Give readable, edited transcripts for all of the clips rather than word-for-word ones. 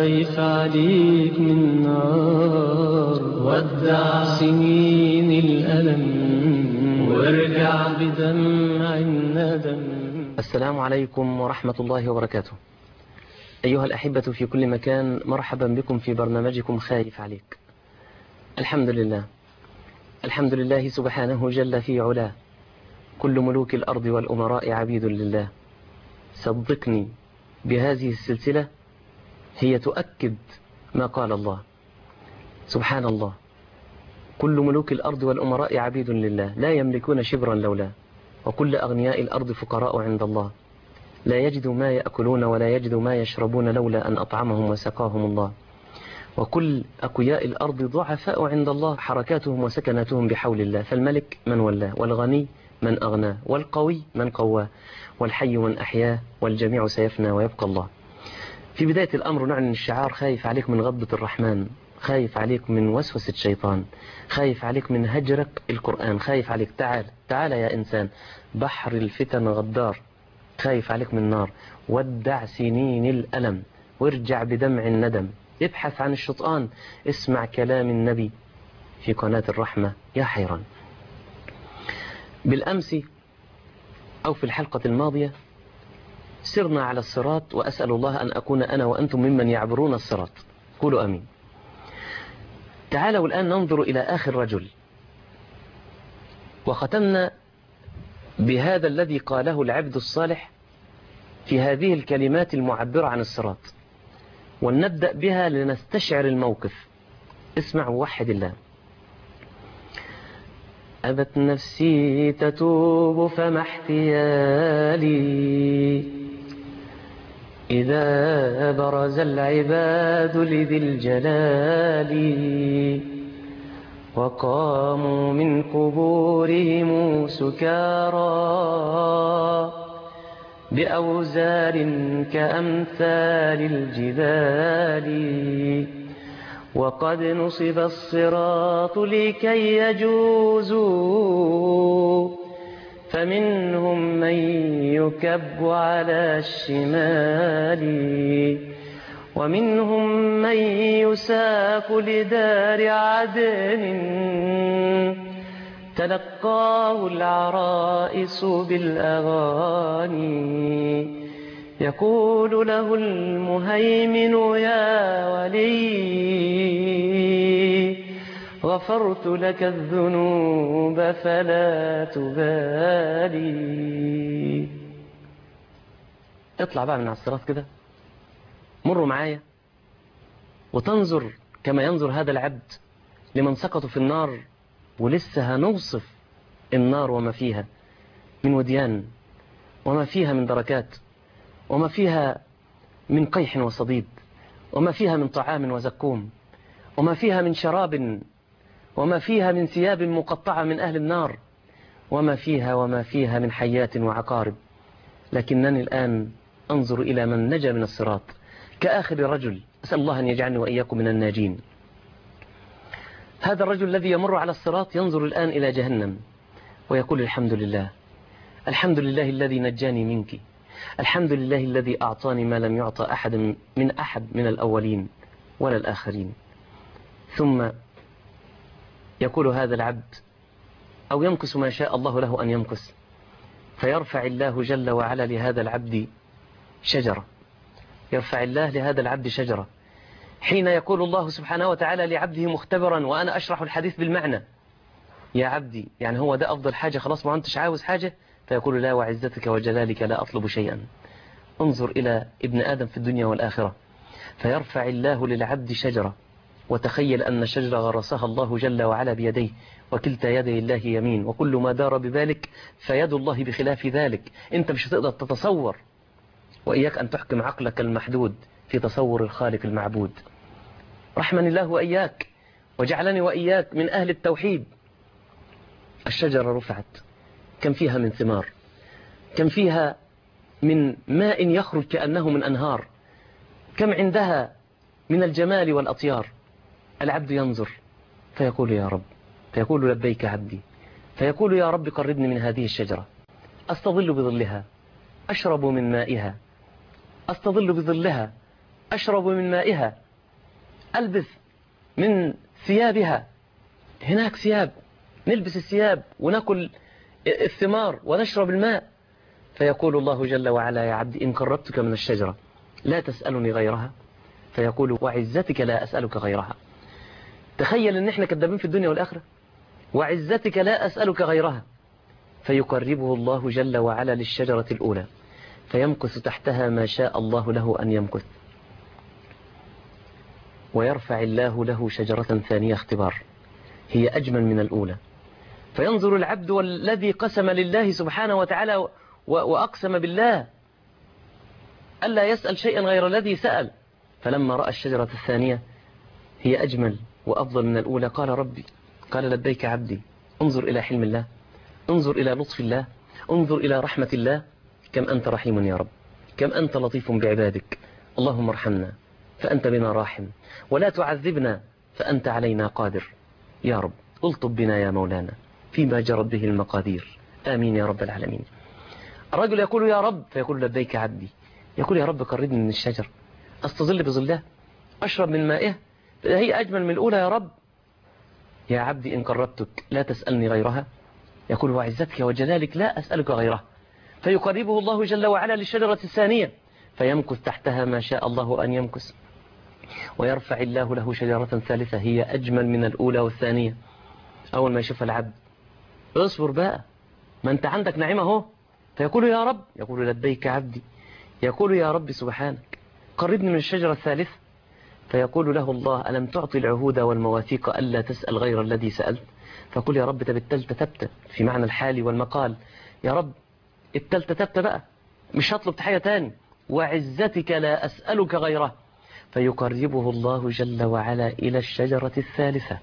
خايف عليك من نار، ودع سنين الألم وارجع بدمع الندم. السلام عليكم ورحمة الله وبركاته. أيها الأحبة في كل مكان، مرحبا بكم في برنامجكم خايف عليك. الحمد لله، الحمد لله سبحانه جل في علاه، كل ملوك الأرض والأمراء عبيد لله. صدقني بهذه السلسلة هي تؤكد ما قال الله سبحان الله، كل ملوك الأرض والأمراء عبيد لله، لا يملكون شبرا لولا، وكل أغنياء الأرض فقراء عند الله، لا يجدوا ما يأكلون ولا يجدوا ما يشربون لولا أن أطعمهم وسقاهم الله، وكل أقوياء الأرض ضعفاء عند الله، حركاتهم وسكناتهم بحول الله. فالملك من ولاه، والغني من أغناه، والقوي من قواه، والحي من أحياه، والجميع سيفنى ويبقى الله. في بداية الأمر نعلن الشعار: خايف عليك من غضبة الرحمن، خايف عليك من وسوسة الشيطان، خايف عليك من هجرك القرآن، خايف عليك. تعال يا إنسان، بحر الفتن غدار، خايف عليك من نار، ودع سنين الألم وارجع بدمع الندم. ابحث عن الشيطان، اسمع كلام النبي في قناة الرحمة يا حيران. بالأمس أو في الحلقة الماضية سرنا على الصراط، وأسأل الله أن أكون أنا وأنتم ممن يعبرون الصراط. قولوا أمين. تعالوا الآن ننظر إلى آخر رجل، وختمنا بهذا الذي قاله العبد الصالح في هذه الكلمات المعبرة عن الصراط، ولنبدأ بها لنستشعر الموقف. اسمع ووحد الله. أبت نفسي تتوب فما احتيالي، إذا برز العباد لذي الجلال، وقاموا من قبورهم سكارى بأوزار كأمثال الجبال، وقد نصب الصراط لكي يجوزوا، فمنهم من يكب على الشمال، ومنهم من يساق لدار عدن، تلقاه العرائس بالأغاني، يقول له المهيمن يا ولي، غفرت لك الذنوب فلا تبالي. اطلع بقى من على الصراط كده، مروا معايا وتنظر كما ينظر هذا العبد لمن سقطوا في النار. ولسه هنوصف النار وما فيها من وديان، وما فيها من دركات، وما فيها من قيح وصديد، وما فيها من طعام وزكوم، وما فيها من شراب، وما فيها من ثياب مقطعة من أهل النار، وما فيها من حيات وعقارب. لكنني الآن أنظر إلى من نجا من الصراط كآخر رجل، أسأل الله أن يجعلني وإياكم من الناجين. هذا الرجل الذي يمر على الصراط ينظر الآن إلى جهنم ويقول: الحمد لله، الحمد لله الذي نجاني منك، الحمد لله الذي أعطاني ما لم يعطى أحد من الأولين ولا الآخرين. ثم يقول هذا العبد، أو يمكس ما شاء الله له أن يمكس، فيرفع الله جل وعلا لهذا العبد شجرة، يرفع الله لهذا العبد شجرة، حين يقول الله سبحانه وتعالى لعبده مختبرا، وأنا أشرح الحديث بالمعنى: يا عبدي، يعني هو ده أفضل حاجة، خلاص ما أنتش عاوز حاجة؟ فيقول: لا وعزتك وجلالك لا أطلب شيئا. انظر إلى ابن آدم في الدنيا والآخرة، فيرفع الله للعبد شجرة، وتخيل أن الشجرة غرسها الله جل وعلا بيديه، وكلتا يدي الله يمين، وكل ما دار بذلك فيد الله بخلاف ذلك. أنت مش هتقدر تتصور، وإياك أن تحكم عقلك المحدود في تصور الخالق المعبود. رحمني الله وإياك، وجعلني وإياك من أهل التوحيد. الشجرة رفعت، كم فيها من ثمار، كم فيها من ماء يخرج كأنه من أنهار، كم عندها من الجمال والأطيار. العبد ينظر فيقول: يا رب، فيقول: لبيك عبدي، فيقول: يا رب قربني من هذه الشجرة، أستظل بظلها، أشرب من مائها، أستظل بظلها، أشرب من مائها، ألبس من ثيابها، هناك ثياب، نلبس الثياب ونأكل الثمار ونشرب الماء. فيقول الله جل وعلا: يا عبدي إن قربتك من الشجرة لا تسألني غيرها، فيقول: وعزتك لا أسألك غيرها. تخيل ان احنا كذابين في الدنيا والآخرة، وعزتك لا أسألك غيرها. فيقربه الله جل وعلا للشجرة الأولى، فيمكث تحتها ما شاء الله له أن يمكث، ويرفع الله له شجرة ثانية اختبار هي أجمل من الأولى. فينظر العبد والذي قسم لله سبحانه وتعالى وأقسم بالله ألا يسأل شيئا غير الذي سأل، فلما رأى الشجرة الثانية هي أجمل وأفضل من الأولى قال: ربي، قال: لبيك عبدي. انظر إلى حلم الله، انظر إلى لطف الله، انظر إلى رحمة الله. كم أنت رحيم يا رب، كم أنت لطيف بعبادك. اللهم ارحمنا فأنت بنا راحم، ولا تعذبنا فأنت علينا قادر. يا رب الطب بنا يا مولانا فيما جرت به المقادير، آمين يا رب العالمين. الرجل يقول: يا رب، فيقول: لبيك عبدي. يقول: يا رب قربني من الشجر أستظل بظلها، أشرب من مائها، هي أجمل من الأولى يا رب. يا عبدي إن قربتك لا تسألني غيرها. يقول: وعزتك وجلالك لا أسألك غيرها. فيقربه الله جل وعلا للشجرة الثانية، فيمكث تحتها ما شاء الله أن يمكث، ويرفع الله له شجرة ثالثة هي أجمل من الأولى والثانية. أول ما يشوف العبد: اصبر بقى، ما أنت عندك نعمة اهو. فيقول: يا رب. يقول: لبيك عبدي. يقول: يا رب سبحانك قربني من الشجرة الثالثة. فيقول له الله: ألم تعطي العهود والمواثيق ألا تسأل غير الذي سألت؟ فقل: يا رب تبتلت تبت، في معنى الحال والمقال. يا رب التلت تبت بقى، مش هطلب حاجة تاني، وعزتك لا أسألك غيره. فيقربه الله جل وعلا إلى الشجرة الثالثة،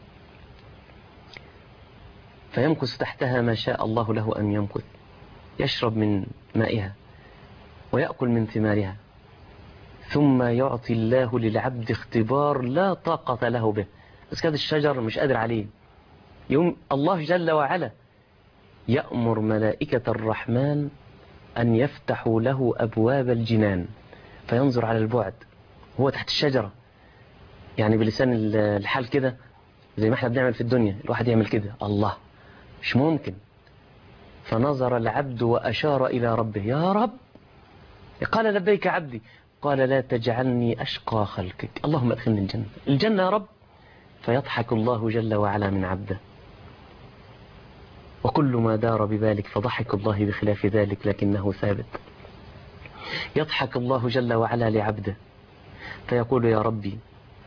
فيمكث تحتها ما شاء الله له أن يمكث، يشرب من مائها ويأكل من ثمارها، ثم يعطي الله للعبد اختبار لا طاقة له به. بس كده الشجر مش قادر عليه، يوم الله جل وعلا يأمر ملائكة الرحمن أن يفتحوا له أبواب الجنان، فينظر على البعد هو تحت الشجرة، يعني بلسان الحال كده زي ما احنا بنعمل في الدنيا، الواحد يعمل كده: الله، مش ممكن. فنظر العبد وأشار إلى ربه: يا رب. قال: لبيك عبدي. قال: لا تجعلني أشقى خلقك، اللهم أدخلني الجنة، الجنة يا رب. فيضحك الله جل وعلا من عبده، وكل ما دار ببالك فضحك الله بخلاف ذلك لكنه ثابت. يضحك الله جل وعلا لعبده فيقول: يا ربي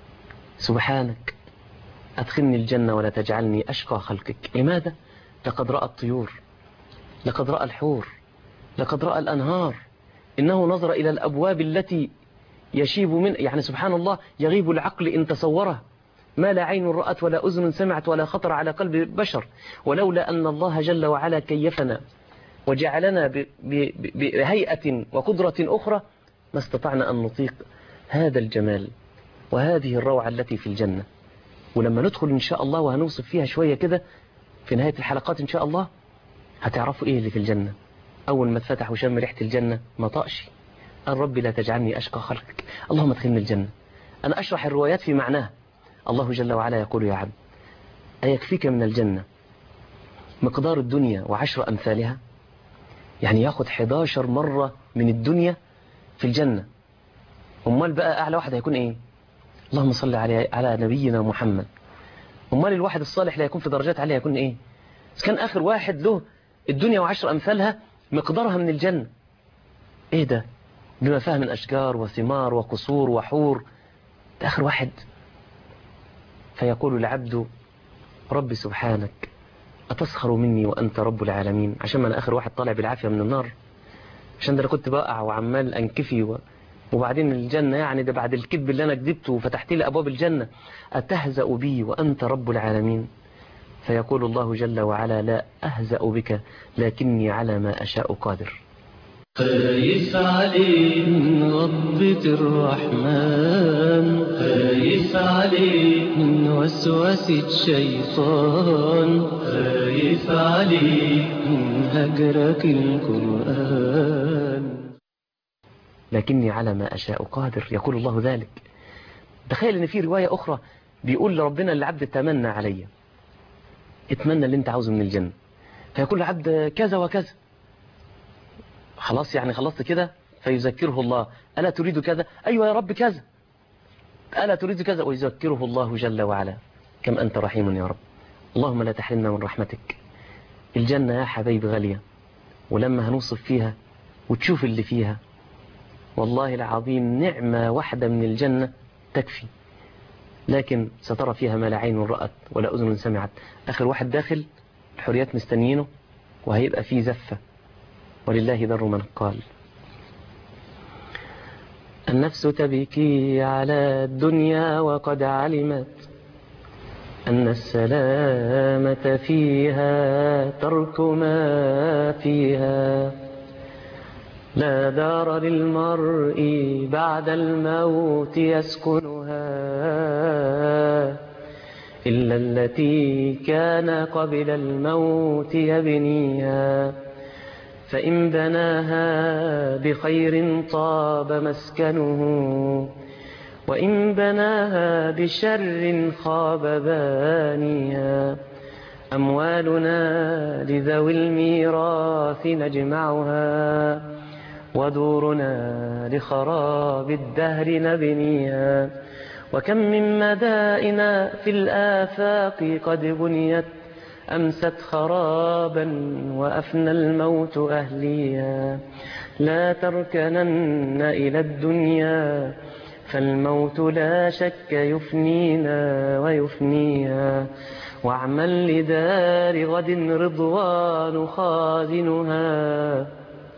سبحانك أدخلني الجنة ولا تجعلني أشقى خلقك. لماذا؟ لقد رأى الطيور، لقد رأى الحور، لقد رأى الأنهار. إنه نظر إلى الأبواب التي يشيب من، يعني سبحان الله، يغيب العقل إن تصوره، ما لا عين رأت ولا أذن سمعت ولا خطر على قلب بشر. ولولا أن الله جل وعلا كيفنا وجعلنا بهيئة وقدرة أخرى ما استطعنا أن نطيق هذا الجمال وهذه الروعة التي في الجنة. ولما ندخل إن شاء الله وهنوصف فيها شوية كده في نهاية الحلقات إن شاء الله، هتعرفوا إيه اللي في الجنة. أول ما اتفتح وشم ريحة الجنة ما طقش، قال: ربي لا تجعلني أشقى خلقك، اللهم ادخلني الجنة. أنا أشرح الروايات في معناها. الله جل وعلا يقول: يا عبد أيكفيك من الجنة مقدار الدنيا و10 أمثالها؟ يعني ياخد 11 مرة من الدنيا في الجنة. أمال بقى أعلى واحد هيكون إيه؟ اللهم صل على نبينا محمد. أمال الواحد الصالح اللي هيكون في درجات عالية هيكون إيه؟ إذا كان آخر واحد له الدنيا و10 أمثالها مقدارها من الجنة، إيه ده؟ بما فيها من أشجار وثمار وقصور وحور، ده آخر واحد. فيقول العبد: رب سبحانك أتسخر مني وأنت رب العالمين؟ عشان ما أنا آخر واحد طالع بالعافية من النار، عشان ده أنا كنت بقع وعمال أنكفي وبعدين الجنة، يعني ده بعد الكذب اللي أنا كذبته وفتحت لي أبواب الجنة، أتهزأ بي وأنت رب العالمين؟ فيقول الله جل وعلا: لا أهزأ بك لكني على ما أشاء قادر. خايف عليك من غضبة الرحمن، خايف عليك من وسوسة الشيطان، خايف عليك من هجرك القرآن. لكني على ما أشاء قادر، يقول الله ذلك. تخيل ان في رواية أخرى بيقول لربنا العبد تمنى علي، اتمنى اللي انت عاوزه من الجنة، فيقول العبد كذا وكذا، خلاص يعني خلصت كده، فيذكره الله ألا تريد كذا؟ أيوة يا رب كذا. ألا تريد كذا؟ ويذكره الله جل وعلا كم أنت رحيم يا رب. اللهم لا تحرمنا من رحمتك. الجنة يا حبيب غالية، ولما هنوصف فيها وتشوف اللي فيها، والله العظيم نعمة واحدة من الجنة تكفي، لكن سترى فيها ما لا عين رأت ولا أذن سمعت. آخر واحد داخل الحريات مستنيينه، وهيبقى فيه زفة، ولله در من قال. النفس تبكي على الدنيا وقد علمت أن السلامة فيها ترك ما فيها. لا دار للمرء بعد الموت يسكنها إلا التي كان قبل الموت يبنيها. فإن بناها بخير طاب مسكنه، وإن بناها بشر خاب بانيها. أموالنا لذوي الميراث نجمعها، ودورنا لخراب الدهر نبنيها. وكم من مدائن في الآفاق قد بنيت، أمست خرابا وأفنى الموت أهليها. لا تركنن إلى الدنيا فالموت لا شك يفنينا ويفنيها. واعمل لدار غد رضوان خازنها،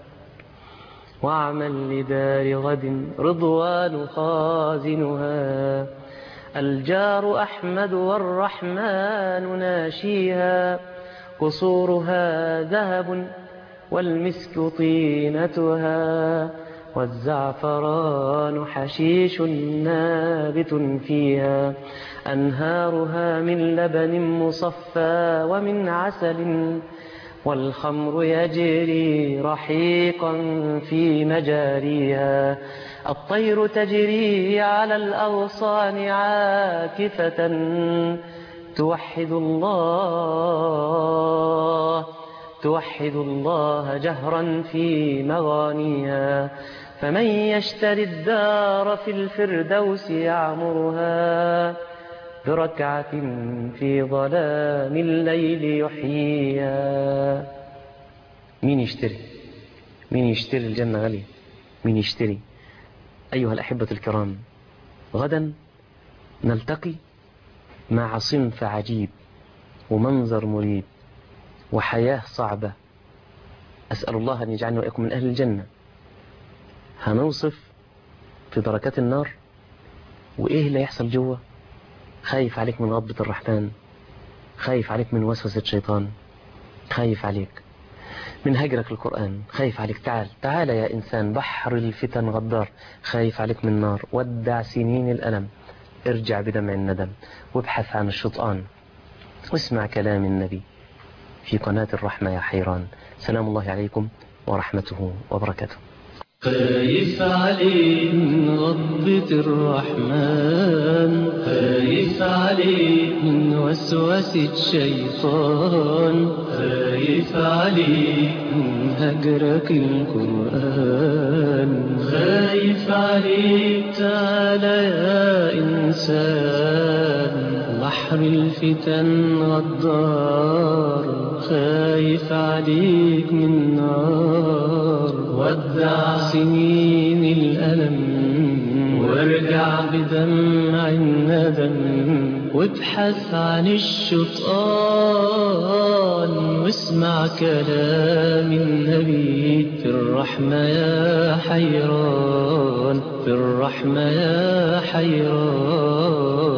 واعمل لدار غد رضوان خازنها. الجار أحمد والرحمن ناشيها، قصورها ذهب والمسك طينتها، والزعفران حشيش نابت فيها. أنهارها من لبن مصفى ومن عسل، والخمر يجري رحيقا في مجاريها. الطير تجري على الأغصان عاكفة، توحد الله جهرا في مغانيها. فمن يشتري الدار في الفردوس يعمرها، بركعة في ظلام الليل يحييها. مين يشتري الجنة غالية؟ مين يشتري؟ أيها الأحبة الكرام، غدا نلتقي مع صنف عجيب ومنظر مريب وحياة صعبة. أسأل الله أن يجعلنا وإياكم من أهل الجنة. هنوصف في دركات النار وإيه اللي يحصل جوه. خايف عليك من غضبة الرحمن، خايف عليك من وسوسة الشيطان، خايف عليك من هجرك القرآن، خايف عليك. تعال يا إنسان، بحر الفتن غدار، خايف عليك من نار. ودع سنين الألم، ارجع بدمع الندم، وابحث عن الشيطان، واسمع كلام النبي في قناة الرحمة يا حيران. سلام الله عليكم ورحمته وبركاته. خايف عليك من غضبة الرحمن، خايف عليك من وسوسة الشيطان، خايف عليك من هجرك القرآن، خايف عليك. تعال يا إنسان، بحر الفتن غدار، خايف عليك من نار. ودع سنين الألم، وارجع بدمع الندم، وابحث عن الشيطان، واسمع كلام النبي في الرحمة يا حيران، في الرحمة يا حيران.